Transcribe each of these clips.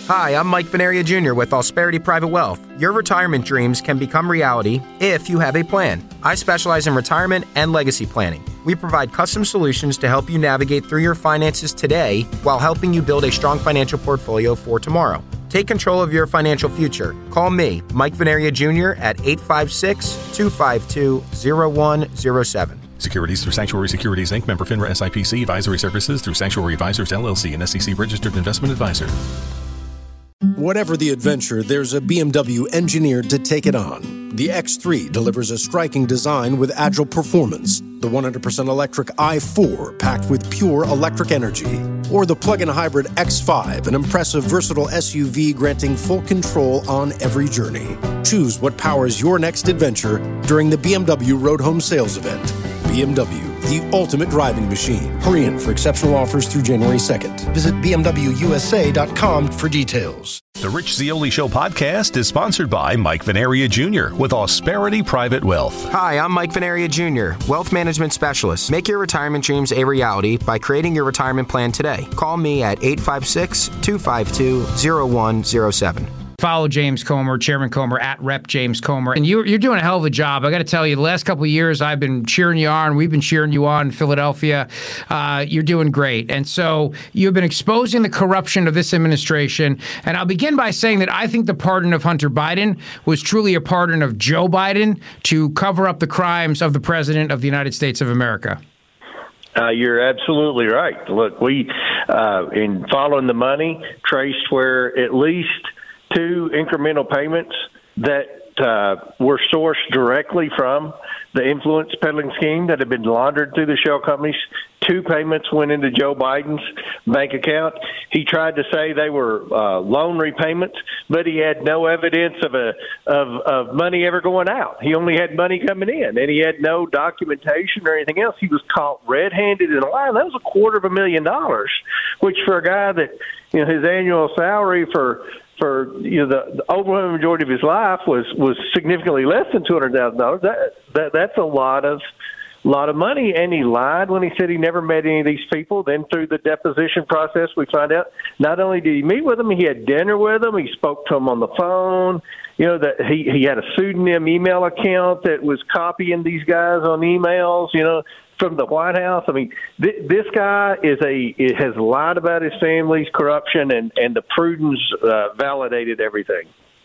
Hi, I'm Mike Venaria Jr. with Auspirity Private Wealth. Your retirement dreams can become reality if you have a plan. I specialize in retirement and legacy planning. We provide custom solutions to help you navigate through your finances today while helping you build a strong financial portfolio for tomorrow. Take control of your financial future. Call me, Mike Venaria Jr. at 856-252-0107. Securities through Sanctuary Securities, Inc., member FINRA SIPC, advisory services through Sanctuary Advisors, LLC, an SEC-registered investment advisor. Whatever the adventure, there's a BMW engineered to take it on. The X3 delivers a striking design with agile performance. The 100% electric i4 packed with pure electric energy. Or the plug-in hybrid X5, an impressive, versatile SUV granting full control on every journey. Choose what powers your next adventure during the BMW Road Home Sales Event. BMW, the ultimate driving machine. Hurry in for exceptional offers through January 2nd. Visit BMWUSA.com for details. The Rich Zeoli Show podcast is sponsored by Mike Venaria Jr. with Auspirity Private Wealth. Hi, I'm Mike Venaria Jr., Wealth Management Specialist. Make your retirement dreams a reality by creating your retirement plan today. Call me at 856-252-0107. Follow James Comer, Chairman Comer, at Rep James Comer. And you're doing a hell of a job. I got to tell you, the last couple of years, I've been cheering you on. We've been cheering you on in Philadelphia. You're doing great. And so you've been exposing the corruption of this administration. And I'll begin by saying that I think the pardon of Hunter Biden was truly a pardon of Joe Biden to cover up the crimes of the President of the United States of America. You're absolutely right. Look, we, in following the money, traced where at least 2 incremental payments that were sourced directly from the influence peddling scheme that had been laundered through the shell companies. 2 payments went into Joe Biden's bank account. He tried to say they were loan repayments, but he had no evidence of money ever going out. He only had money coming in, and he had no documentation or anything else. He was caught red-handed in a lie. That was $250,000, which for a guy that his annual salary for the overwhelming majority of his life was significantly less than $200,000. That's a lot of money, and he lied when he said he never met any of these people. Then through the deposition process, we find out not only did he meet with them, he had dinner with them. He spoke to them on the phone. That he had a pseudonym email account that was copying these guys on emails. From the White House. I mean, this guy has lied about his family's corruption, and the prudence validated everything.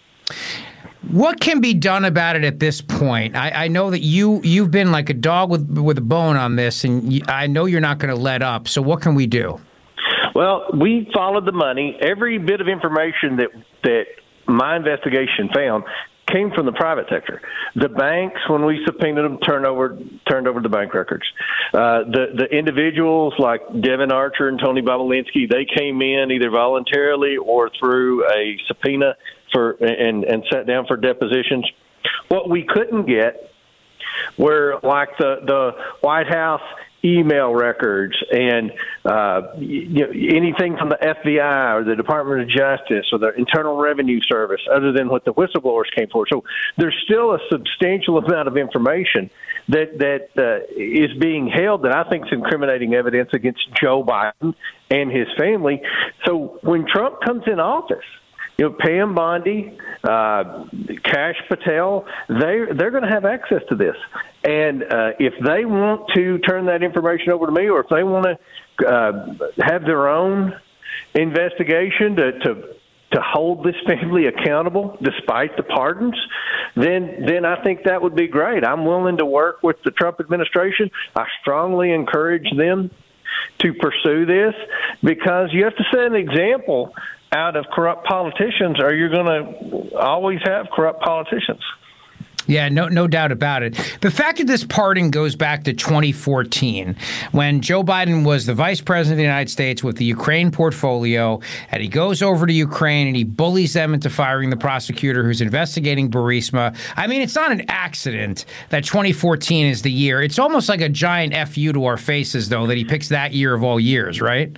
What can be done about it at this point? I know that you've been like a dog with a bone on this, and I know you're not going to let up. So what can we do? Well, we followed the money. Every bit of information that my investigation found came from the private sector. The banks, when we subpoenaed them, turned over the bank records. The individuals like Devin Archer and Tony Bobulinski, they came in either voluntarily or through a subpoena and sat down for depositions. What we couldn't get were like the White House email records and anything from the FBI or the Department of Justice or the Internal Revenue Service other than what the whistleblowers came for. So there's still a substantial amount of information that is being held that I think is incriminating evidence against Joe Biden and his family. So when Trump comes in office, Pam Bondi, Kash Patel, they're going to have access to this. And if they want to turn that information over to me, or if they want to have their own investigation to hold this family accountable despite the pardons, then I think that would be great. I'm willing to work with the Trump administration. I strongly encourage them to pursue this because you have to set an example out of corrupt politicians, or you're going to always have corrupt politicians. Yeah, no doubt about it. The fact that this pardon goes back to 2014, when Joe Biden was the vice president of the United States with the Ukraine portfolio, and he goes over to Ukraine and he bullies them into firing the prosecutor who's investigating Burisma. I mean, it's not an accident that 2014 is the year. It's almost like a giant FU to our faces, though, that he picks that year of all years, right?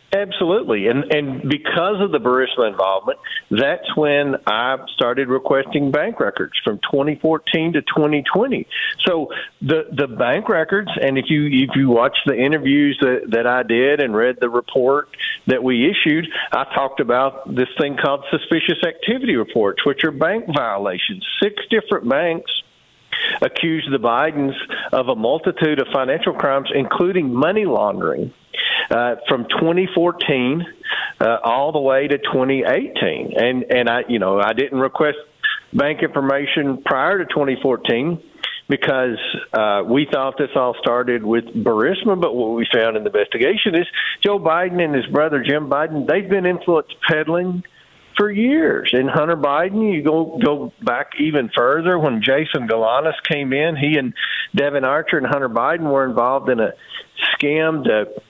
Absolutely. And because of the Burisma involvement, that's when I started requesting bank records from 2014 to 2020. So the bank records, and if you watch the interviews that I did and read the report that we issued, I talked about this thing called suspicious activity reports, which are bank violations. 6 different banks accused the Bidens of a multitude of financial crimes, including money laundering, from 2014 all the way to 2018. And I didn't request bank information prior to 2014 because we thought this all started with Burisma. But what we found in the investigation is Joe Biden and his brother Jim Biden, they've been influence peddling for years. And Hunter Biden, you go back even further when Jason Galanis came in. He and Devin Archer and Hunter Biden were involved in a scam to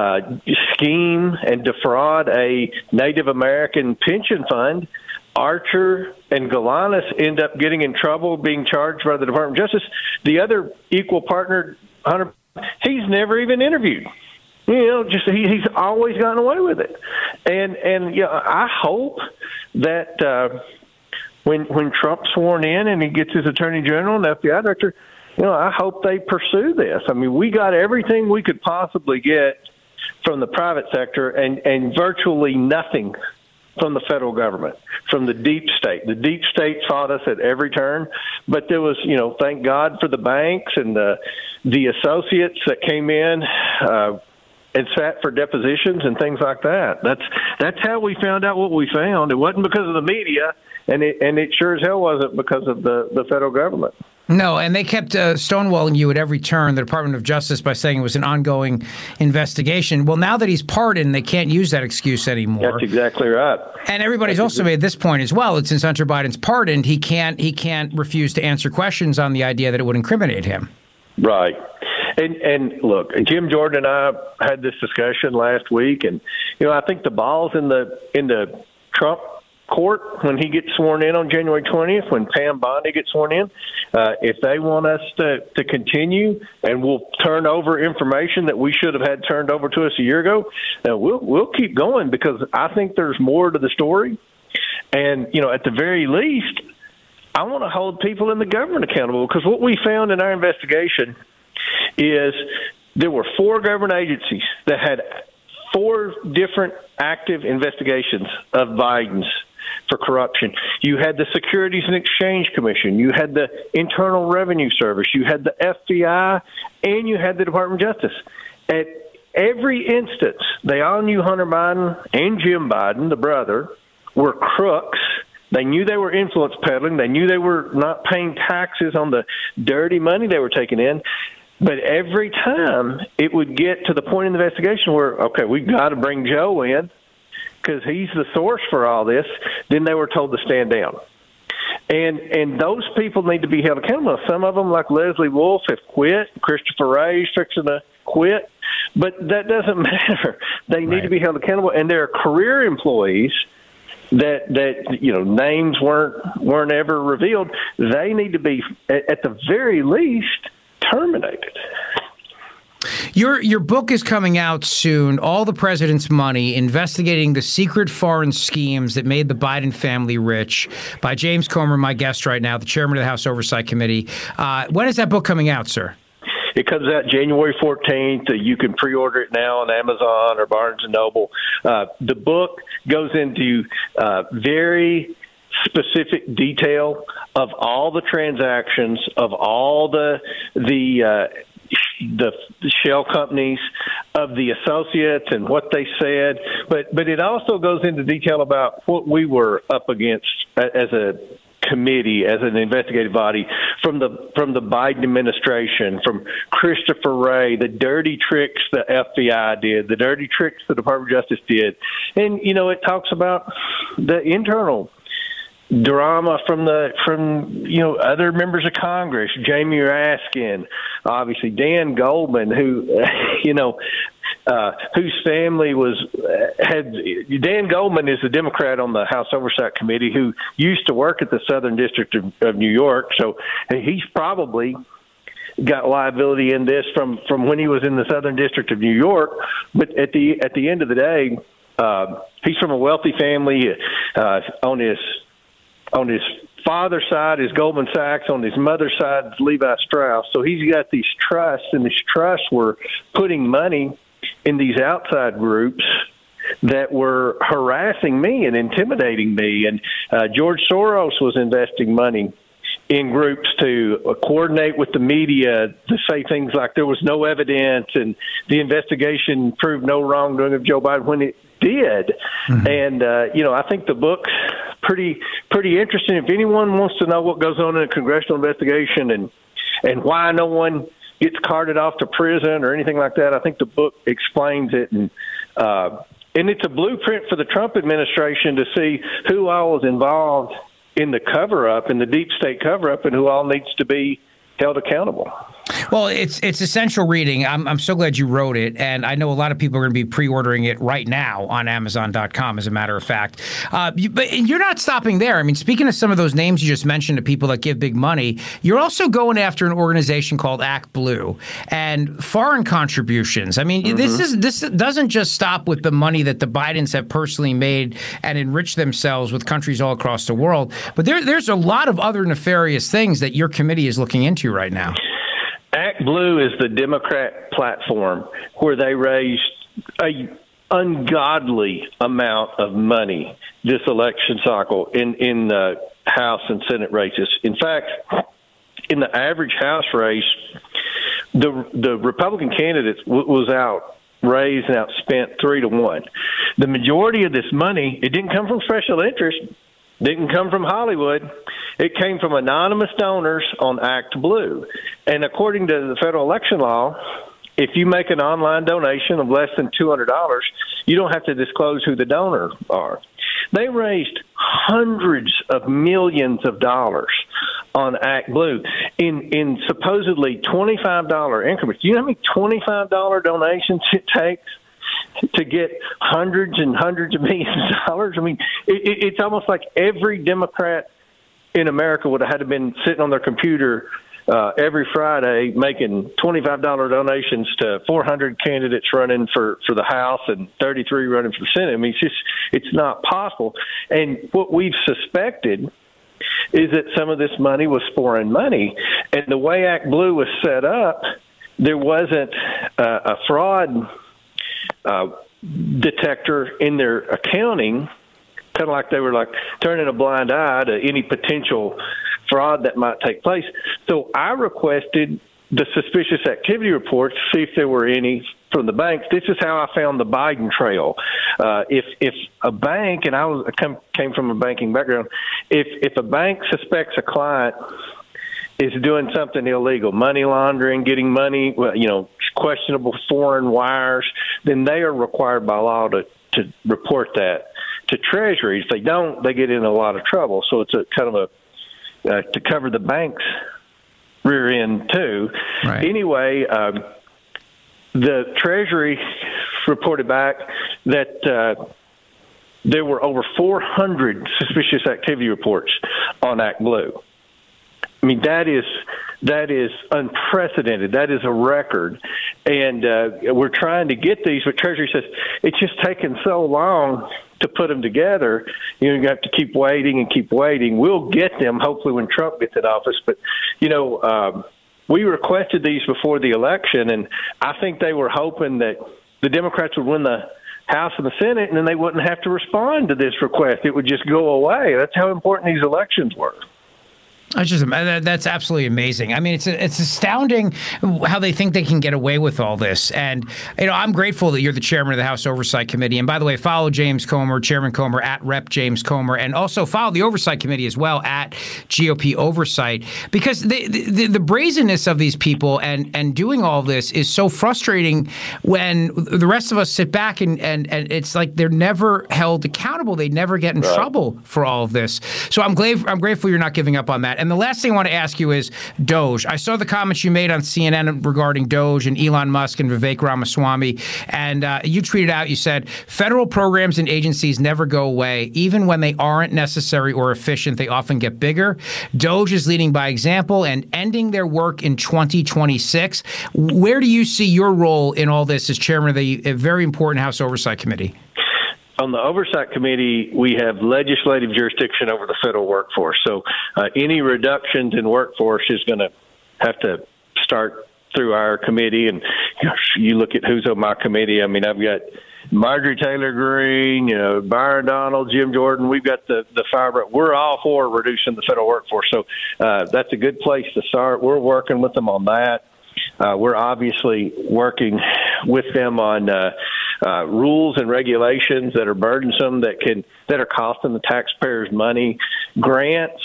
scheme and defraud a Native American pension fund. Archer and Galanis end up getting in trouble, being charged by the Department of Justice. The other equal partner, Hunter, he's never even interviewed. Just he's always gotten away with it. And I hope that when Trump's sworn in and he gets his attorney general and FBI director, I hope they pursue this. I mean, we got everything we could possibly get from the private sector and virtually nothing from the federal government, from the deep state. The deep state fought us at every turn, but there was, thank God for the banks and the associates that came in and sat for depositions and things like that. That's how we found out what we found. It wasn't because of the media, and it sure as hell wasn't because of the federal government. No, and they kept stonewalling you at every turn, the Department of Justice, by saying it was an ongoing investigation. Well, now that he's pardoned, they can't use that excuse anymore. That's exactly right. And everybody's also made this point as well, that since Hunter Biden's pardoned, he can't refuse to answer questions on the idea that it would incriminate him. Right. And look, Jim Jordan and I had this discussion last week, and I think the ball's in the Trump court when he gets sworn in on January 20th, when Pam Bondi gets sworn in. If they want us to continue, and we'll turn over information that we should have had turned over to us a year ago, we'll keep going, because I think there's more to the story. And at the very least, I want to hold people in the government accountable, because what we found in our investigation is there were 4 government agencies that had 4 different active investigations of Biden's for corruption. You had the Securities and Exchange Commission, you had the Internal Revenue Service, you had the FBI, and you had the Department of Justice. At every instance, they all knew Hunter Biden and Jim Biden, the brother, were crooks. They knew they were influence peddling. They knew they were not paying taxes on the dirty money they were taking in. But every time it would get to the point in the investigation where, okay, we've got to bring Joe in because he's the source for all this, then they were told to stand down. And those people need to be held accountable. Some of them, like Leslie Wolf, have quit. Christopher Wray's fixing to quit. But that doesn't matter. They need to be held accountable. And there are career employees that names weren't ever revealed. They need to be, at the very least, terminated. Your book is coming out soon, All the President's Money, Investigating the Secret Foreign Schemes That Made the Biden Family Rich, by James Comer, my guest right now, the chairman of the House Oversight Committee. When is that book coming out, sir? It comes out January 14th. You can pre-order it now on Amazon or Barnes & Noble. The book goes into very specific detail of all the transactions, of all the shell companies, of the associates and what they said, but it also goes into detail about what we were up against as a committee, as an investigative body, from the Biden administration, from Christopher Wray, the dirty tricks the FBI did, the dirty tricks the Department of Justice did. And it talks about the internal drama from other members of Congress, Jamie Raskin, obviously Dan Goldman, who whose family Dan Goldman is a Democrat on the House Oversight Committee who used to work at the Southern District of New York, so he's probably got liability in this from when he was in the Southern District of New York. But at the end of the day, he's from a wealthy family. On his father's side is Goldman Sachs. On his mother's side is Levi Strauss. So he's got these trusts, and these trusts were putting money in these outside groups that were harassing me and intimidating me. And George Soros was investing money in groups to coordinate with the media to say things like there was no evidence and the investigation proved no wrongdoing of Joe Biden when it did. Mm-hmm. And, I think the book's pretty interesting. If anyone wants to know what goes on in a congressional investigation and why no one gets carted off to prison or anything like that, I think the book explains it. And it's a blueprint for the Trump administration to see who all was involved in the cover-up, in the deep state cover-up, and who all needs to be held accountable. Well, it's essential reading. I'm so glad you wrote it, and I know a lot of people are going to be pre-ordering it right now on Amazon.com, as a matter of fact. But you're not stopping there. I mean, speaking of some of those names you just mentioned to people that give big money, you're also going after an organization called Act Blue and foreign contributions. I mean, this doesn't just stop with the money that the Bidens have personally made and enriched themselves with countries all across the world, but there's a lot of other nefarious things that your committee is looking into right now. Act Blue is the Democrat platform where they raised an ungodly amount of money this election cycle in the House and Senate races. In fact, in the average House race, the Republican candidate was outraised and outspent 3-1. The majority of this money, it didn't come from special interest, didn't come from Hollywood. It came from anonymous donors on Act Blue. And according to the federal election law, if you make an online donation of less than $200, you don't have to disclose who the donors are. They raised hundreds of millions of dollars on Act Blue in supposedly $25 increments. Do you know how many $25 donations it takes to get hundreds and hundreds of millions of dollars? I mean, it's almost like every Democrat in America would have had to been sitting on their computer every Friday making $25 donations to 400 candidates running for the House and 33 running for the Senate. I mean, it's not possible. And what we've suspected is that some of this money was foreign money. And the way Act Blue was set up, there wasn't a fraud detector in their accounting, kind of like they were like turning a blind eye to any potential fraud that might take place. So I requested the suspicious activity reports to see if there were any from the banks. This is how I found the Biden trail. If a bank, and I came from a banking background, if a bank suspects a client is doing something illegal, money laundering, getting money, questionable foreign wires, then they are required by law to report that to Treasury. If they don't, they get in a lot of trouble. So it's a kind of to cover the bank's rear end too. Right. Anyway, the Treasury reported back that there were over 400 suspicious activity reports on Act Blue. I mean, that is unprecedented. That is a record. And we're trying to get these, but Treasury says it's just taken so long to put them together. You have to keep waiting and keep waiting. We'll get them hopefully when Trump gets in office. But, we requested these before the election, and I think they were hoping that the Democrats would win the House and the Senate, and then they wouldn't have to respond to this request. It would just go away. That's how important these elections were. That's absolutely amazing. I mean, it's astounding how they think they can get away with all this. And, I'm grateful that you're the chairman of the House Oversight Committee. And by the way, follow James Comer, Chairman Comer, at Rep. James Comer, and also follow the Oversight Committee as well, at GOP Oversight, because the brazenness of these people and doing all this is so frustrating when the rest of us sit back and it's like they're never held accountable. They never get in trouble for all of this. So I'm grateful you're not giving up on that. And the last thing I want to ask you is Doge. I saw the comments you made on CNN regarding Doge and Elon Musk and Vivek Ramaswamy, and you tweeted out, you said, federal programs and agencies never go away. Even when they aren't necessary or efficient, they often get bigger. Doge is leading by example and ending their work in 2026. Where do you see your role in all this as chairman of the very important House Oversight Committee? On the Oversight Committee, we have legislative jurisdiction over the federal workforce. So any reductions in workforce is going to have to start through our committee. And you look at who's on my committee. I mean, I've got Marjorie Taylor Greene, Byron Donald, Jim Jordan. We've got the fire. We're all for reducing the federal workforce. So that's a good place to start. We're working with them on that. We're obviously working with them on rules and regulations that are burdensome, that are costing the taxpayers money. Grants,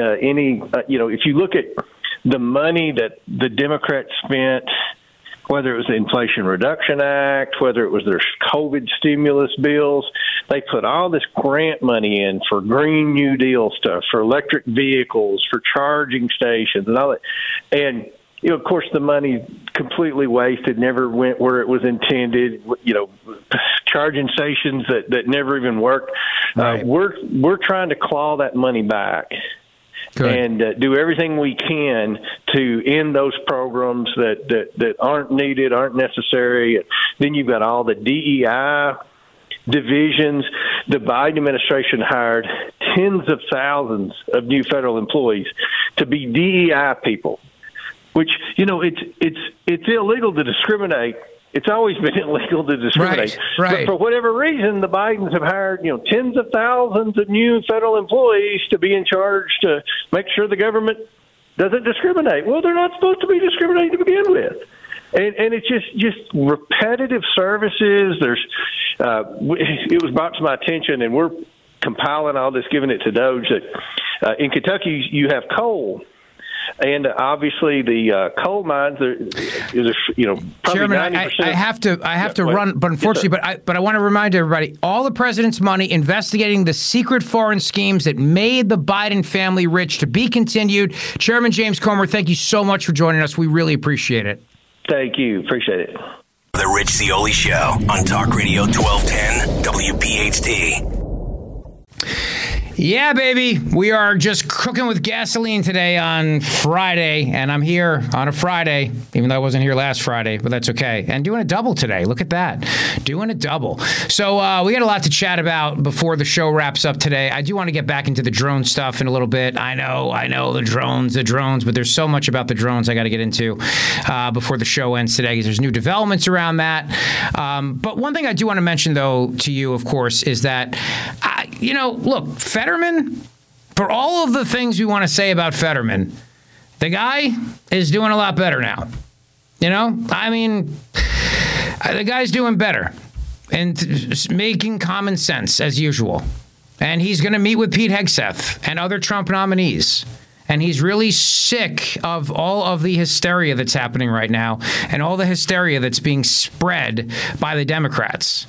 if you look at the money that the Democrats spent, whether it was the Inflation Reduction Act, whether it was their COVID stimulus bills, they put all this grant money in for Green New Deal stuff, for electric vehicles, for charging stations, and all that. And of course, the money completely wasted, never went where it was intended. Charging stations that never even worked. Right. We're trying to claw that money back. Good. And do everything we can to end those programs that aren't needed, aren't necessary. Then you've got all the DEI divisions. The Biden administration hired tens of thousands of new federal employees to be DEI people. Which, it's illegal to discriminate. It's always been illegal to discriminate. Right. But for whatever reason, the Bidens have hired, tens of thousands of new federal employees to be in charge to make sure the government doesn't discriminate. Well, they're not supposed to be discriminating to begin with. And it's just repetitive services. It was brought to my attention, and we're compiling all this, giving it to Doge, that in Kentucky you have coal. And obviously, the coal mines is probably Chairman, 90%. I have to run, but unfortunately, but I want to remind everybody: all the president's money investigating the secret foreign schemes that made the Biden family rich to be continued. Chairman James Comer, thank you so much for joining us. We really appreciate it. Thank you. Appreciate it. The Rich Zeoli Show on Talk Radio 1210 WPHT. Yeah, baby. We are just cooking with gasoline today on Friday, and I'm here on a Friday, even though I wasn't here last Friday, but that's okay. And doing a double today. Look at that. Doing a double. So we got a lot to chat about before the show wraps up today. I do want to get back into the drone stuff in a little bit. I know, the drones, but there's so much about the drones I got to get into before the show ends today, because there's new developments around that. But one thing I do want to mention, though, to you, of course, is that, look, Fetterman, for all of the things we want to say about Fetterman, the guy is doing a lot better now. The guy's doing better and making common sense as usual. And he's going to meet with Pete Hegseth and other Trump nominees. And he's really sick of all of the hysteria that's happening right now and all the hysteria that's being spread by the Democrats.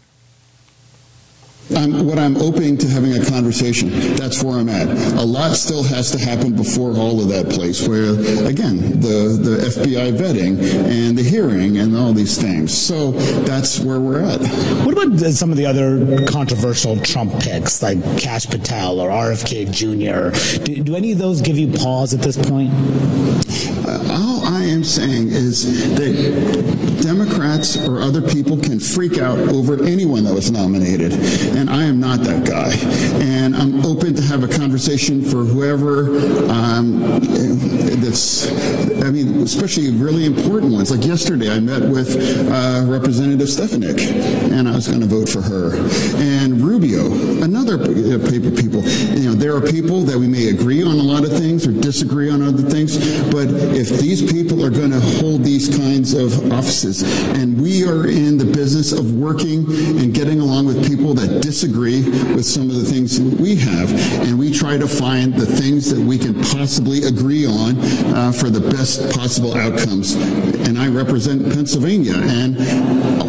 I'm open to having a conversation. That's where I'm at. A lot still has to happen before all of that place, where, again, the FBI vetting and the hearing and all these things. So that's where we're at. What about some of the other controversial Trump picks, like Kash Patel or RFK Jr.? Do any of those give you pause at this point? All I am saying is that Democrats or other people can freak out over anyone that was nominated. And I am not that guy. And I'm open to have a conversation for whoever especially really important ones. Like yesterday, I met with Representative Stefanik, and I was going to vote for her. And Rubio, another people. There are people that we may agree on a lot of things or disagree on other things, but if these people are going to hold these kinds of offices, and we are in the business of working and getting along with people that disagree with some of the things that we have, and we try to find the things that we can possibly agree on for the best possible outcomes. And I represent Pennsylvania, and the point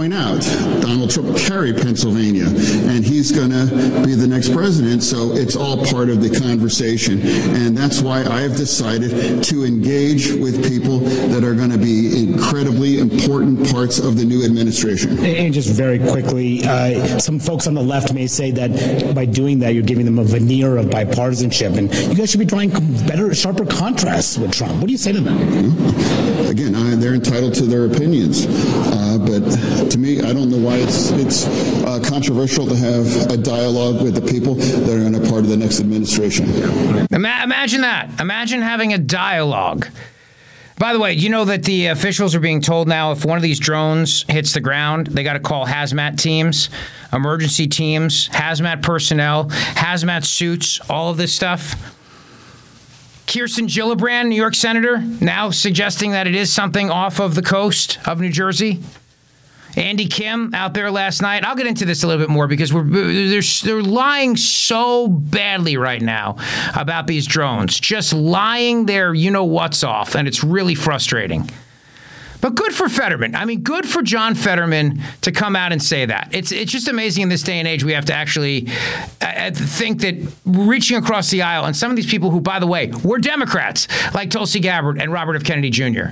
point out, Donald Trump carried Pennsylvania, and he's going to be the next president, so it's all part of the conversation. And that's why I have decided to engage with people that are going to be incredibly important parts of the new administration. And just very quickly, some folks on the left may say that by doing that, you're giving them a veneer of bipartisanship, and you guys should be drawing better, sharper contrasts with Trump. What do you say to them? Again, they're entitled to their opinions, but to me, I don't know why it's controversial to have a dialogue with the people that are going to be part of the next administration. Imagine that. Imagine having a dialogue. By the way, you know that the officials are being told now if one of these drones hits the ground, they got to call hazmat teams, emergency teams, hazmat personnel, hazmat suits, all of this stuff. Kirsten Gillibrand, New York senator, now suggesting that it is something off of the coast of New Jersey. Andy Kim out there last night. I'll get into this a little bit more because they're lying so badly right now about these drones. Just lying their you-know-what's off, and it's really frustrating. But good for Fetterman. I mean, good for John Fetterman to come out and say that. It's just amazing in this day and age we have to actually think that reaching across the aisle, and some of these people who, by the way, were Democrats, like Tulsi Gabbard and Robert F. Kennedy Jr.,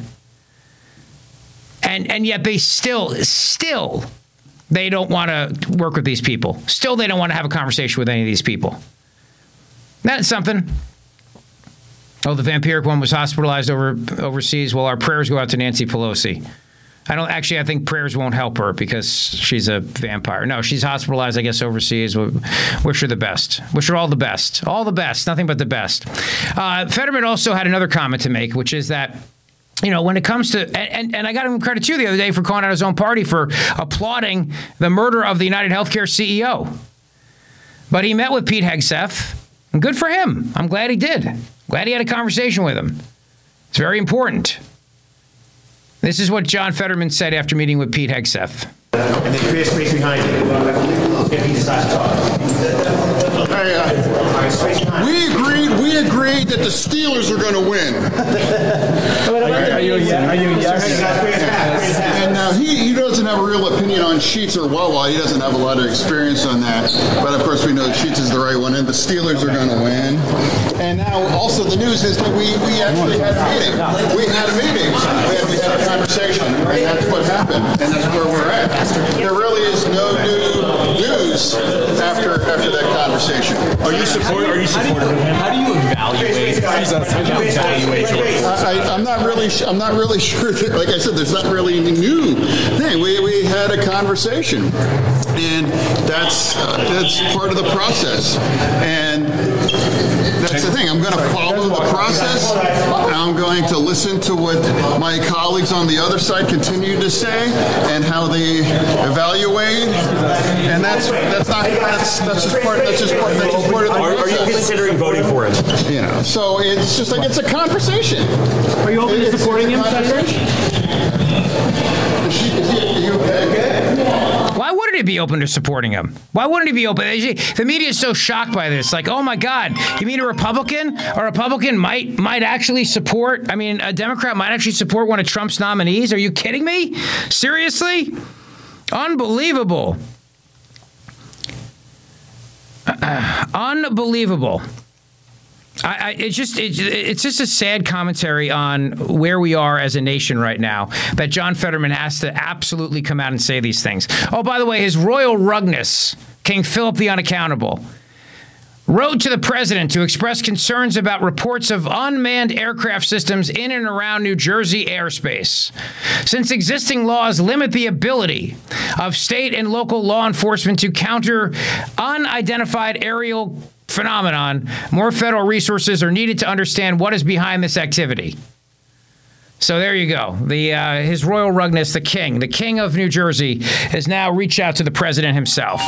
And yet they still, they don't want to work with these people. Still, they don't want to have a conversation with any of these people. That's something. Oh, the vampiric one was hospitalized overseas. Well, our prayers go out to Nancy Pelosi. I think prayers won't help her because she's a vampire. No, she's hospitalized, I guess, overseas. Wish her the best. Wish her all the best. All the best. Nothing but the best. Fetterman also had another comment to make, which is that, when it comes to, and I got him credit too the other day for calling out his own party for applauding the murder of the United Healthcare CEO. But he met with Pete Hegseth, and good for him. I'm glad he did. Glad he had a conversation with him. It's very important. This is what John Fetterman said after meeting with Pete Hegseth. And then create space behind you if he decides to talk. We agreed that the Steelers are going to win. Are you a yes? And now he doesn't have a real opinion on Sheets or Wawa. He doesn't have a lot of experience on that. But of course we know Sheets is the right one, and the Steelers are going to win. And now also the news is that we actually had a meeting. We had a meeting. We had a conversation. And that's what happened. And that's where we're at. There really is no new news after that conversation. Are you supportive of him? How do you evaluate? I'm not really sure. Like I said, there's not really any new thing. We had a conversation, and that's part of the process. And that's the thing. I'm going to follow the process. I'm going to listen to what my colleagues on the other side continue to say and how they evaluate. And that's just part of the process. Are you considering voting for him? So it's just like it's a conversation. Are you open to supporting him, Senator? Why wouldn't he be open to supporting him? Why wouldn't he be open? The media is so shocked by this. Like, oh my God, you mean a Republican? A Republican might actually support, a Democrat might actually support one of Trump's nominees? Are you kidding me? Seriously? Unbelievable. Unbelievable. It's just a sad commentary on where we are as a nation right now that John Fetterman has to absolutely come out and say these things. Oh, by the way, His Royal Rugness, King Philip the Unaccountable, wrote to the president to express concerns about reports of unmanned aircraft systems in and around New Jersey airspace. Since existing laws limit the ability of state and local law enforcement to counter unidentified aerial phenomenon, more federal resources are needed to understand what is behind this activity. So there you go. His Royal Rugness, the King of New Jersey, has now reached out to the president himself.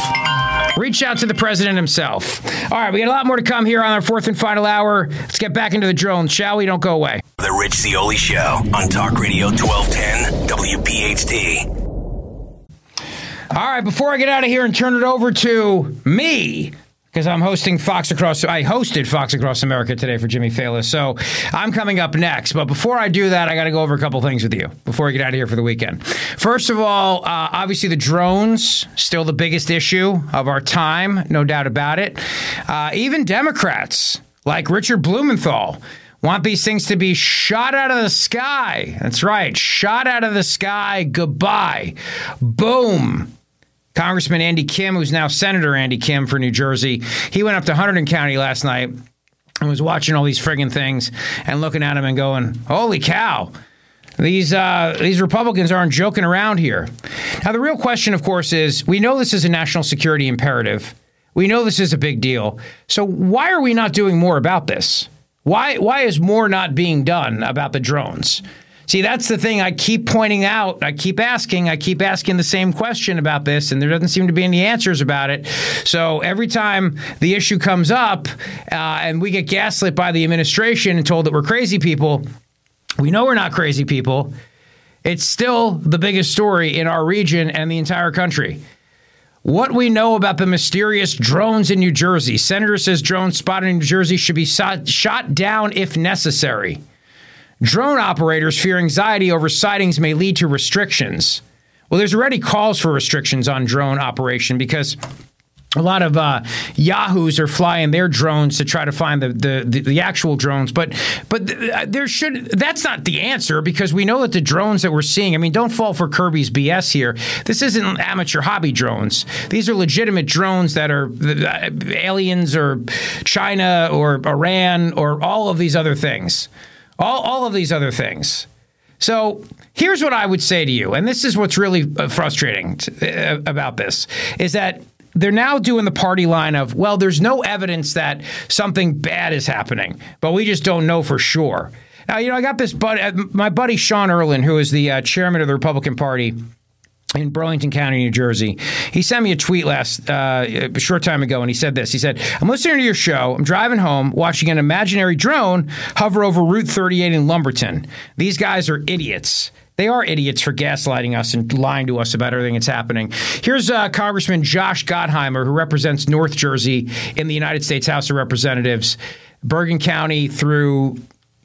All right, we got a lot more to come here on our fourth and final hour. Let's get back into the drones, shall we? Don't go away. The Rich Zeoli Show on Talk Radio 1210 WPHT. All right, before I get out of here and turn it over to me, because I'm hosting I hosted Fox Across America today for Jimmy Fallon. So I'm coming up next. But before I do that, I got to go over a couple things with you before we get out of here for the weekend. First of all, obviously the drones, still the biggest issue of our time, no doubt about it. Even Democrats like Richard Blumenthal want these things to be shot out of the sky. That's right, shot out of the sky. Goodbye. Boom. Congressman Andy Kim, who's now Senator Andy Kim for New Jersey, he went up to Hunterdon County last night and was watching all these friggin' things and looking at them and going, holy cow, these Republicans aren't joking around here. Now, the real question, of course, is we know this is a national security imperative. We know this is a big deal. So why are we not doing more about this? Why is more not being done about the drones? See, that's the thing I keep pointing out. I keep asking the same question about this, and there doesn't seem to be any answers about it. So every time the issue comes up and we get gaslit by the administration and told that we're crazy people, we know we're not crazy people. It's still the biggest story in our region and the entire country. What we know about the mysterious drones in New Jersey. Senator says drones spotted in New Jersey should be shot down if necessary. Drone operators fear anxiety over sightings may lead to restrictions. Well, there's already calls for restrictions on drone operation because a lot of yahoos are flying their drones to try to find the actual drones. But that's not the answer, because we know that the drones that we're seeing, I mean, don't fall for Kirby's BS here. This isn't amateur hobby drones. These are legitimate drones that are aliens or China or Iran or all of these other things. All of these other things. So here's what I would say to you, and this is what's really frustrating about this, is that they're now doing the party line of, well, there's no evidence that something bad is happening, but we just don't know for sure. Now, I got this my buddy Sean Erlin, who is the chairman of the Republican Party in Burlington County, New Jersey. He sent me a tweet a short time ago, and he said this. He said, I'm listening to your show. I'm driving home, watching an imaginary drone hover over Route 38 in Lumberton. These guys are idiots. They are idiots for gaslighting us and lying to us about everything that's happening. Here's Congressman Josh Gottheimer, who represents North Jersey in the United States House of Representatives, Bergen County through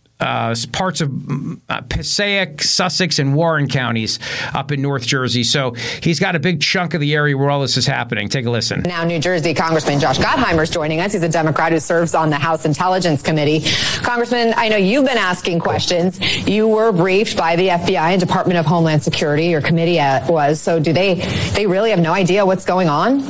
parts of Passaic, Sussex, and Warren counties up in North Jersey. So he's got a big chunk of the area where all this is happening. Take a listen. Now, New Jersey Congressman Josh Gottheimer is joining us. He's a Democrat who serves on the House Intelligence Committee. Congressman, I know you've been asking questions. You were briefed by the FBI and Department of Homeland Security. Your committee was. So do they really have no idea what's going on?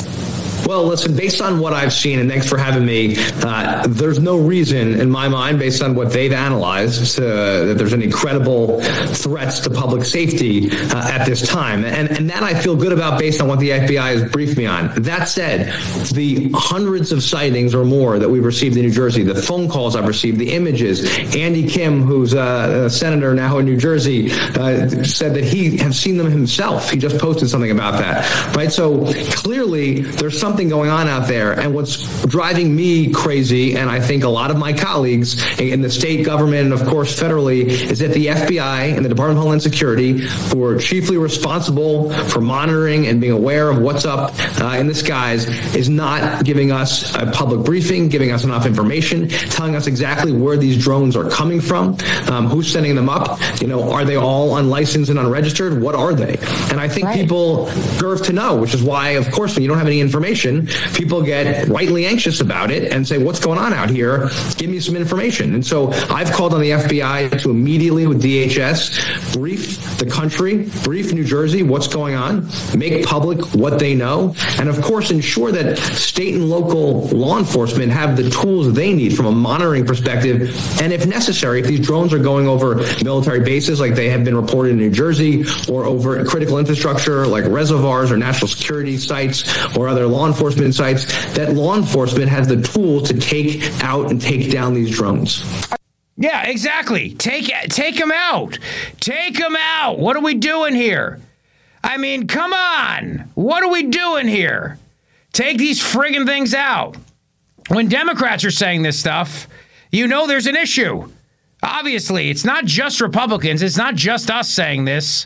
Well, listen, based on what I've seen, and thanks for having me, there's no reason in my mind, based on what they've analyzed, that there's any credible threats to public safety at this time. And that I feel good about based on what the FBI has briefed me on. That said, the hundreds of sightings or more that we've received in New Jersey, the phone calls I've received, the images, Andy Kim, who's a senator now in New Jersey, said that he has seen them himself. He just posted something about that, right? So clearly there's something going on out there. And what's driving me crazy, and I think a lot of my colleagues in the state government and, of course, federally, is that the FBI and the Department of Homeland Security, who are chiefly responsible for monitoring and being aware of what's up in the skies, is not giving us a public briefing, giving us enough information, telling us exactly where these drones are coming from, who's sending them up. Are they all unlicensed and unregistered? What are they? And I think people deserve to know, which is why, of course, when you don't have any information, people get rightly anxious about it and say, what's going on out here? Give me some information. And so I've called on the FBI to immediately, with DHS, brief the country, brief New Jersey what's going on, make public what they know, and of course ensure that state and local law enforcement have the tools they need from a monitoring perspective. And if necessary, if these drones are going over military bases like they have been reported in New Jersey, or over critical infrastructure like reservoirs or national security sites or other law enforcement sites, that law enforcement has the tools to take out and take down these drones. Yeah, exactly. Take them out. Take them out. What are we doing here? I mean, come on. What are we doing here? Take these friggin' things out. When Democrats are saying this stuff, there's an issue. Obviously, it's not just Republicans. It's not just us saying this.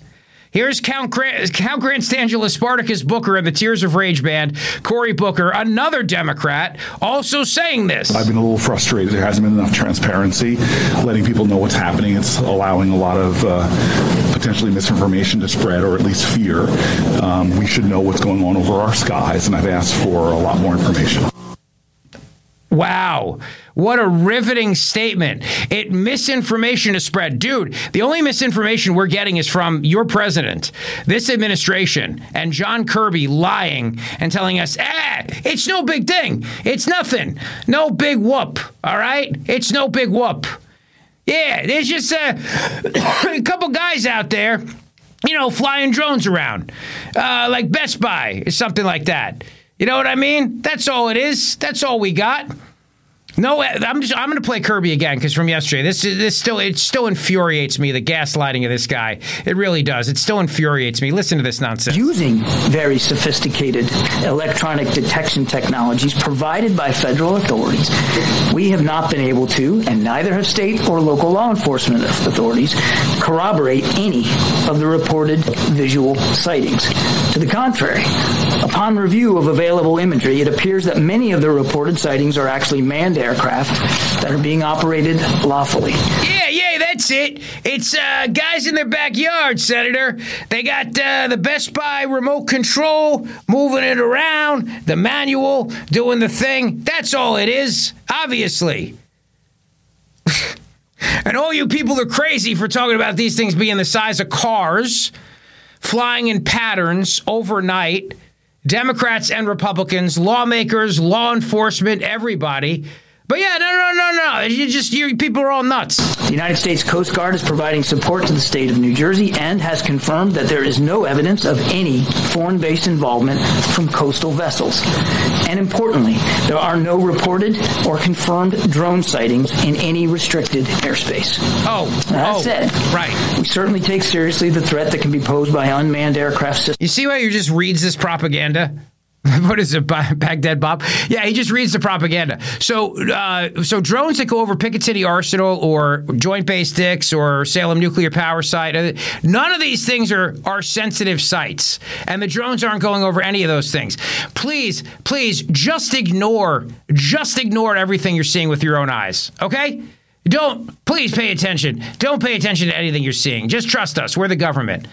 Here's Count Grandstangela Spartacus Booker and the Tears of Rage Band, Cory Booker, another Democrat, also saying this. I've been a little frustrated. There hasn't been enough transparency, letting people know what's happening. It's allowing a lot of potentially misinformation to spread, or at least fear. We should know what's going on over our skies, and I've asked for a lot more information. Wow. What a riveting statement. Misinformation is spread. Dude, the only misinformation we're getting is from your president, this administration, and John Kirby lying and telling us, it's no big thing. It's nothing. No big whoop. All right? It's no big whoop. Yeah, there's just a couple guys out there, flying drones around, like Best Buy or something like that. You know what I mean? That's all it is. That's all we got. No, I'm going to play Kirby again because from yesterday, it still infuriates me, the gaslighting of this guy. It really does. It still infuriates me. Listen to this nonsense. Using very sophisticated electronic detection technologies provided by federal authorities, we have not been able to, and neither have state or local law enforcement authorities, corroborate any of the reported visual sightings. To the contrary, upon review of available imagery, it appears that many of the reported sightings are actually manned aircraft that are being operated lawfully. Yeah, that's it. It's guys in their backyard, Senator. They got the Best Buy remote control, moving it around, the manual, doing the thing. That's all it is, obviously. And all you people are crazy for talking about these things being the size of cars, flying in patterns overnight. Democrats and Republicans, lawmakers, law enforcement, everybody. But yeah, no. You people are all nuts. The United States Coast Guard is providing support to the state of New Jersey and has confirmed that there is no evidence of any foreign-based involvement from coastal vessels. And importantly, there are no reported or confirmed drone sightings in any restricted airspace. That said, right. We certainly take seriously the threat that can be posed by unmanned aircraft systems. You see why he just reads this propaganda? What is it, Baghdad Bob? Yeah, he just reads the propaganda. So drones that go over Picatinny Arsenal or Joint Base Dix or Salem Nuclear Power Site, none of these things are sensitive sites, and the drones aren't going over any of those things. Please, just ignore everything you're seeing with your own eyes, okay? Please pay attention. Don't pay attention to anything you're seeing. Just trust us. We're the government.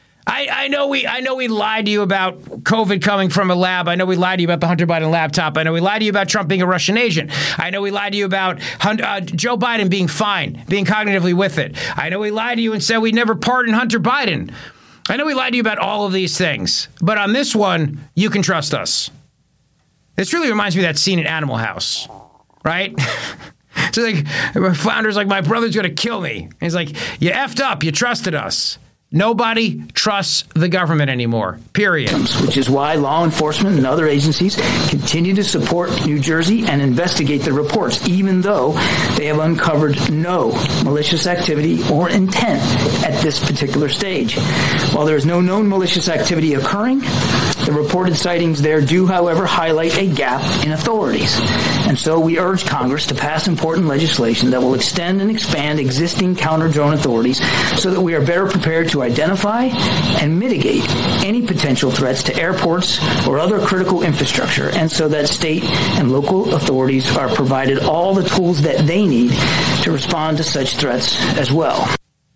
I know we lied to you about COVID coming from a lab. I know we lied to you about the Hunter Biden laptop. I know we lied to you about Trump being a Russian agent. I know we lied to you about Joe Biden being fine, being cognitively with it. I know we lied to you and said we'd never pardon Hunter Biden. I know we lied to you about all of these things. But on this one, you can trust us. This really reminds me of that scene in Animal House, right? So like, Flounder's like, my brother's going to kill me. And he's like, you effed up. You trusted us. Nobody trusts the government anymore, period. Which is why law enforcement and other agencies continue to support New Jersey and investigate the reports, even though they have uncovered no malicious activity or intent at this particular stage. While there is no known malicious activity occurring, the reported sightings there do, however, highlight a gap in authorities. And so we urge Congress to pass important legislation that will extend and expand existing counter-drone authorities so that we are better prepared to identify and mitigate any potential threats to airports or other critical infrastructure, and so that state and local authorities are provided all the tools that they need to respond to such threats as well.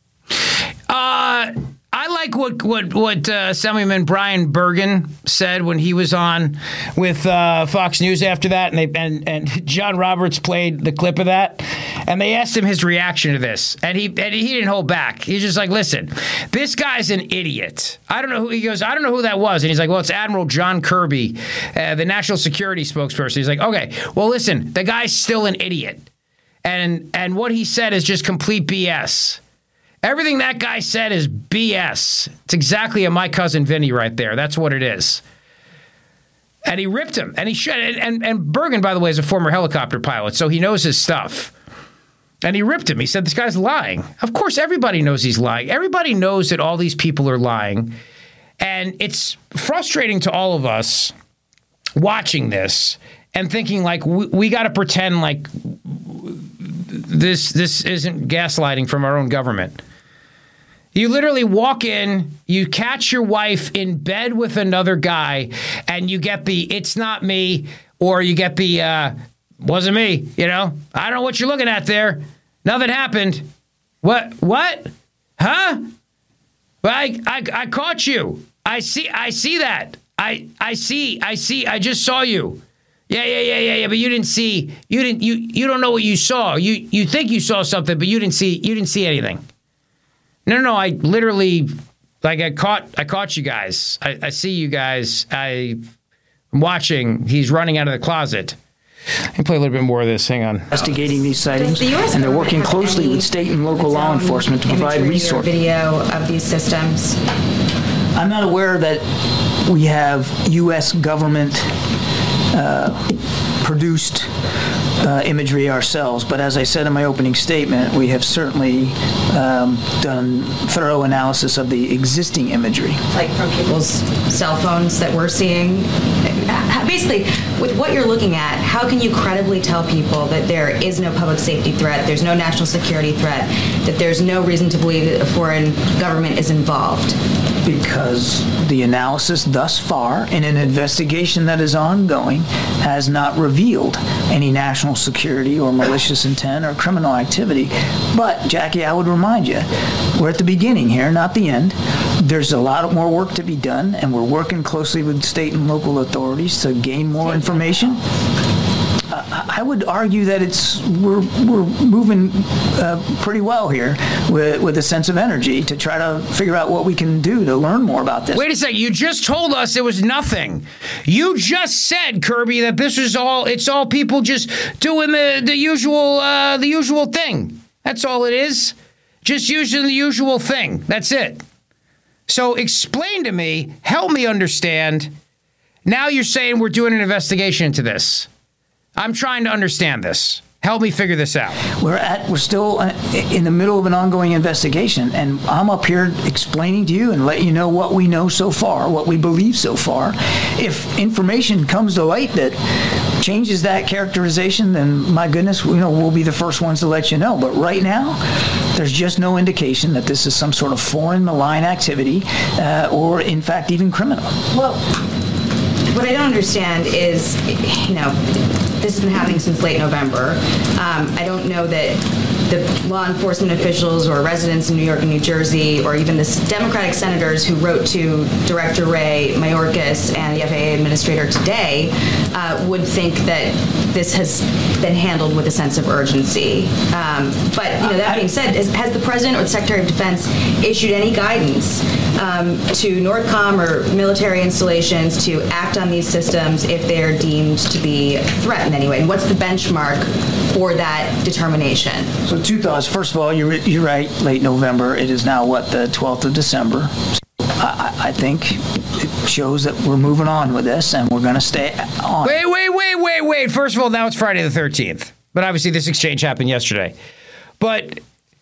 I like what Assemblyman Brian Bergen said when he was on with Fox News after that, and John Roberts played the clip of that, and they asked him his reaction to this, and he didn't hold back. He's just like, listen, this guy's an idiot. I don't know who, he goes, I don't know who that was, and he's like, well, it's Admiral John Kirby, the national security spokesperson. He's like, okay, well, listen, the guy's still an idiot, and what he said is just complete BS. Everything that guy said is BS. It's exactly a My Cousin Vinny right there. That's what it is. And he ripped him. And he should. And Bergen, by the way, is a former helicopter pilot, so he knows his stuff. And he ripped him. He said, this guy's lying. Of course, everybody knows he's lying. Everybody knows that all these people are lying. And it's frustrating to all of us watching this and thinking, like, we got to pretend like this isn't gaslighting from our own government. You literally walk in, you catch your wife in bed with another guy, and you get the "it's not me," or you get the "wasn't me." You know, I don't know what you're looking at there. Nothing happened. What? Huh? I caught you. I see that. I see. I just saw you. Yeah. But you didn't see. You don't know what you saw. You think you saw something, but you didn't see anything. No. I literally, I caught you guys. I see you guys. I'm watching. He's running out of the closet. I can play a little bit more of this. Hang on. Investigating these sightings, and they're working closely with state and local law enforcement to provide resources. Video of these systems. I'm not aware that we have U.S. government produced imagery ourselves, but as I said in my opening statement, we have certainly done thorough analysis of the existing imagery. Like from people's cell phones that we're seeing? Basically, with what you're looking at, how can you credibly tell people that there is no public safety threat, there's no national security threat, that there's no reason to believe that a foreign government is involved? Because the analysis thus far in an investigation that is ongoing has not revealed any national security or malicious intent or criminal activity. But, Jackie, I would remind you, we're at the beginning here, not the end. There's a lot more work to be done, and we're working closely with state and local authorities to gain more information. I would argue that we're moving pretty well here with a sense of energy to try to figure out what we can do to learn more about this. Wait a second. You just told us it was nothing. You just said, Kirby, that this is it's all people just doing the usual thing. That's all it is. Just using the usual thing. That's it. So explain to me, help me understand. Now you're saying we're doing an investigation into this. I'm trying to understand this. Help me figure this out. We're still in the middle of an ongoing investigation, and I'm up here explaining to you and let you know what we know so far, what we believe so far. If information comes to light that changes that characterization, then my goodness, we'll be the first ones to let you know. But right now, there's just no indication that this is some sort of foreign malign activity, or in fact even criminal. Well, what I don't understand is, this has been happening since late November. I don't know that the law enforcement officials or residents in New York and New Jersey, or even the Democratic senators who wrote to Director Ray Mayorkas and the FAA administrator today would think that this has been handled with a sense of urgency. But that being said, has the President or the Secretary of Defense issued any guidance to NORTHCOM or military installations to act on these systems if they're deemed to be threatened anyway? And what's the benchmark for that determination? So two thoughts. First of all, you're right, late November. It is now, the 12th of December. I think it shows that we're moving on with this, and we're going to stay on. Wait. First of all, now it's Friday the 13th. But obviously this exchange happened yesterday. But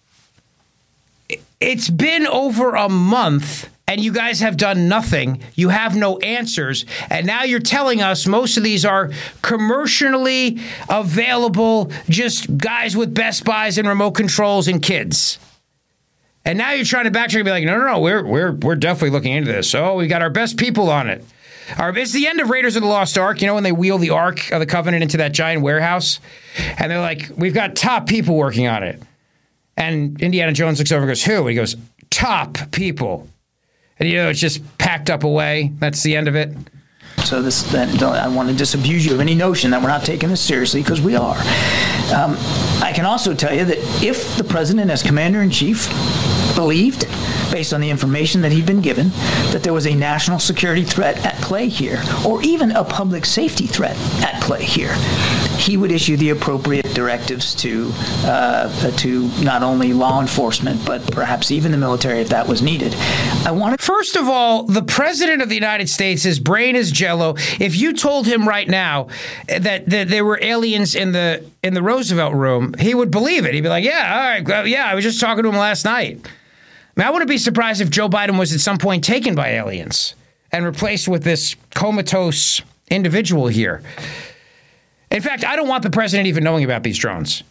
it's been over a month, and you guys have done nothing. You have no answers. And now you're telling us most of these are commercially available, just guys with Best Buys and remote controls and kids. And now you're trying to backtrack and be like, no, we're definitely looking into this. Oh, we got our best people on it. It's the end of Raiders of the Lost Ark, when they wheel the Ark of the Covenant into that giant warehouse. And they're like, we've got top people working on it. And Indiana Jones looks over and goes, who? And he goes, top people. And it's just packed up away. That's the end of it. So I want to disabuse you of any notion that we're not taking this seriously, because we are. I can also tell you that if the President, as Commander-in-Chief, believed, based on the information that he'd been given, that there was a national security threat at play here, or even a public safety threat at play here, he would issue the appropriate directives to not only law enforcement, but perhaps even the military if that was needed. First of all, the President of the United States, his brain is jello. If you told him right now that there were aliens in the Roosevelt room, he would believe it. He'd be like, yeah, all right, yeah, I was just talking to him last night. I wouldn't be surprised if Joe Biden was at some point taken by aliens and replaced with this comatose individual here. In fact, I don't want the president even knowing about these drones.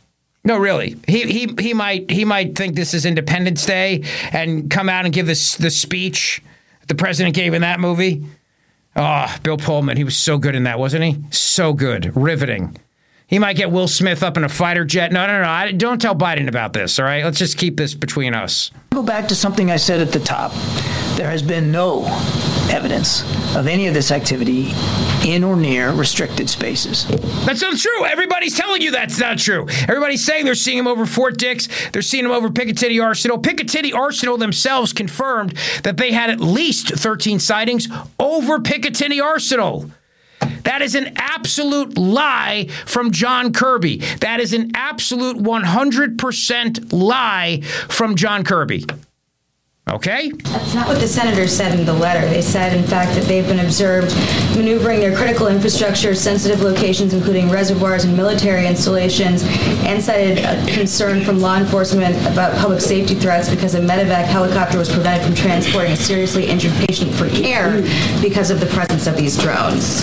No, really. He might think this is Independence Day and come out and give the speech the president gave in that movie. Oh, Bill Pullman, he was so good in that, wasn't he? So good. Riveting. He might get Will Smith up in a fighter jet. No. Don't tell Biden about this, all right? Let's just keep this between us. Go back to something I said at the top. There has been no evidence of any of this activity in or near restricted spaces. That's not true. Everybody's telling you that's not true. Everybody's saying they're seeing him over Fort Dix. They're seeing him over Picatinny Arsenal. Picatinny Arsenal themselves confirmed that they had at least 13 sightings over Picatinny Arsenal. That is an absolute lie from John Kirby. That is an absolute 100% lie from John Kirby. Okay? That's not what the senators said in the letter. They said, in fact, that they've been observed maneuvering their critical infrastructure, sensitive locations, including reservoirs and military installations, and cited a concern from law enforcement about public safety threats because a medevac helicopter was prevented from transporting a seriously injured patient for care because of the presence of these drones.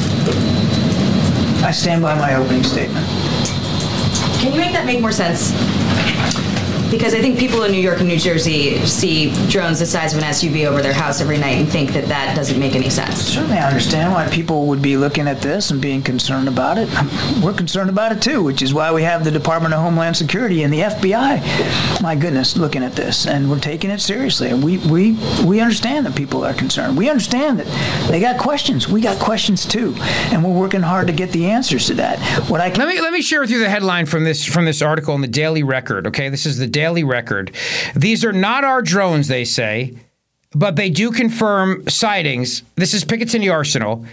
I stand by my opening statement. Can you make that make more sense? Because I think people in New York and New Jersey see drones the size of an SUV over their house every night and think that that doesn't make any sense. Certainly I understand why people would be looking at this and being concerned about it. We're concerned about it too, which is why we have the Department of Homeland Security and the FBI, my goodness, looking at this. And we're taking it seriously. And we understand that people are concerned. We understand that they got questions. We got questions too. And we're working hard to get the answers to that. Let me share with you the headline from this article in the Daily Record. Okay, this is the Daily Record. These are not our drones, they say, but they do confirm sightings. This is Picatinny Arsenal.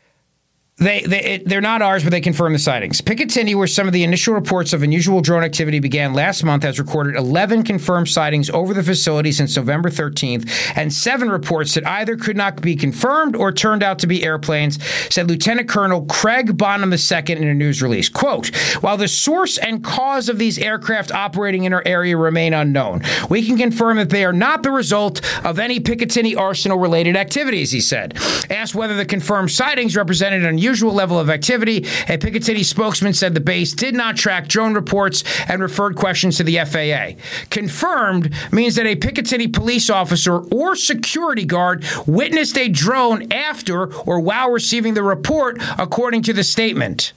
They're not ours, but they confirm the sightings. Picatinny, where some of the initial reports of unusual drone activity began last month, has recorded 11 confirmed sightings over the facility since November 13th, and 7 reports that either could not be confirmed or turned out to be airplanes, said Lieutenant Colonel Craig Bonham II in a news release. Quote, while the source and cause of these aircraft operating in our area remain unknown, we can confirm that they are not the result of any Picatinny Arsenal-related activities, he said. Asked whether the confirmed sightings represented an unusual level of activity, a Picatinny spokesman said the base did not track drone reports and referred questions to the FAA. Confirmed means that a Picatinny police officer or security guard witnessed a drone after or while receiving the report, according to the statement.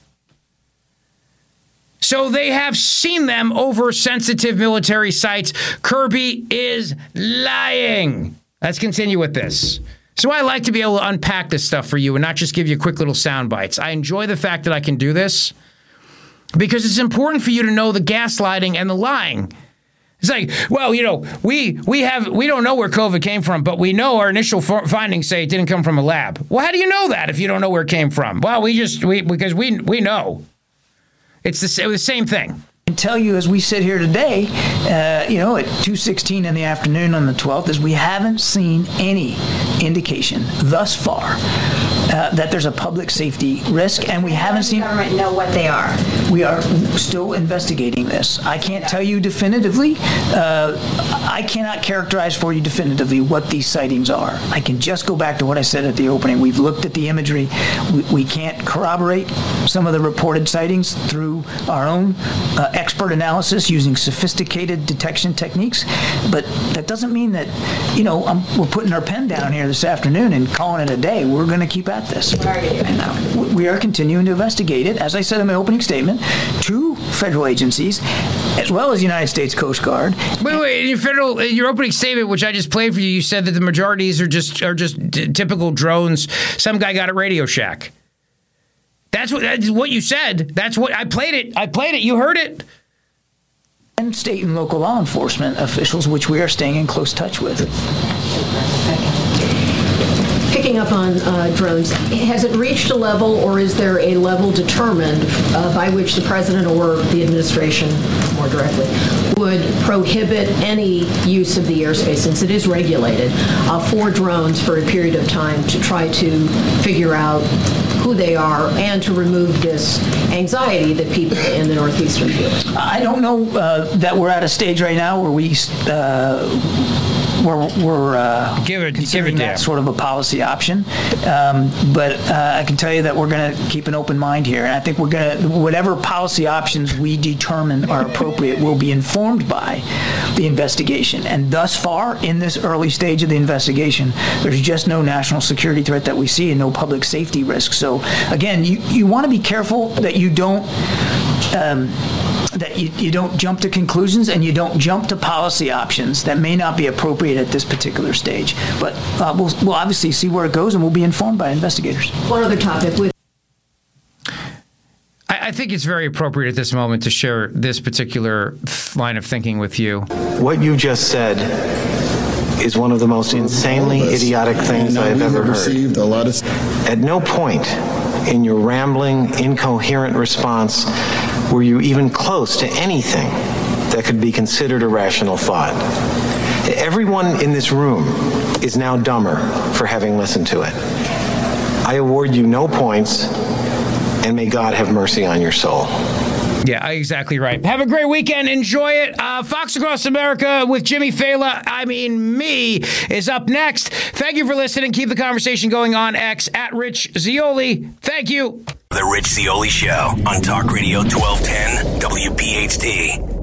So they have seen them over sensitive military sites. Kirby is lying. Let's continue with this. So I like to be able to unpack this stuff for you and not just give you quick little sound bites. I enjoy the fact that I can do this because it's important for you to know the gaslighting and the lying. It's like, well, you know, we don't know where COVID came from, but we know our initial findings say it didn't come from a lab. Well, how do you know that if you don't know where it came from? Well, because we know. It's the same thing. I can tell you as we sit here today, at 2:16 in the afternoon on the 12th, is we haven't seen any indication thus far that there's a public safety risk, and we haven't seen the government know what they are. We are still investigating this. I can't tell you definitively. I cannot characterize for you definitively what these sightings are. I can just go back to what I said at the opening. We've looked at the imagery. We can't corroborate some of the reported sightings through our own expert analysis using sophisticated detection techniques, but that doesn't mean that, we're putting our pen down here this afternoon and calling it a day. We're going to keep at this. What are you doing, though? We are continuing to investigate it, as I said in my opening statement, to federal agencies, as well as the United States Coast Guard. Wait, in your opening statement, which I just played for you, you said that the majorities are just typical drones. Some guy got at Radio Shack. That's what you said. That's what I played it. You heard it. And state and local law enforcement officials, which we are staying in close touch with. Picking up on drones, has it reached a level, or is there a level determined by which the president or the administration, more directly, would prohibit any use of the airspace, since it is regulated, for drones for a period of time to try to figure out who they are and to remove this anxiety that people in the Northeast are feeling? I don't know that we're at a stage right now where we're considering that sort of a policy option. But I can tell you that we're going to keep an open mind here, and I think we're going to, whatever policy options we determine are appropriate will be informed by the investigation. And thus far, in this early stage of the investigation, there's just no national security threat that we see and no public safety risk. So again, you want to be careful that you don't you don't jump to conclusions and you don't jump to policy options that may not be appropriate at this particular stage. But we'll obviously see where it goes, and we'll be informed by investigators. One other topic with. I think it's very appropriate at this moment to share this particular line of thinking with you. What you just said is one of the most insanely idiotic things I have ever heard. At no point in your rambling, incoherent response were you even close to anything that could be considered a rational thought. Everyone in this room is now dumber for having listened to it. I award you no points, and may God have mercy on your soul. Yeah, exactly right. Have a great weekend. Enjoy it. Fox Across America with Jimmy Fallon, me, is up next. Thank you for listening. Keep the conversation going on X at Rich Zeoli. Thank you. The Rich Zeoli Show on Talk Radio 1210 WPHT.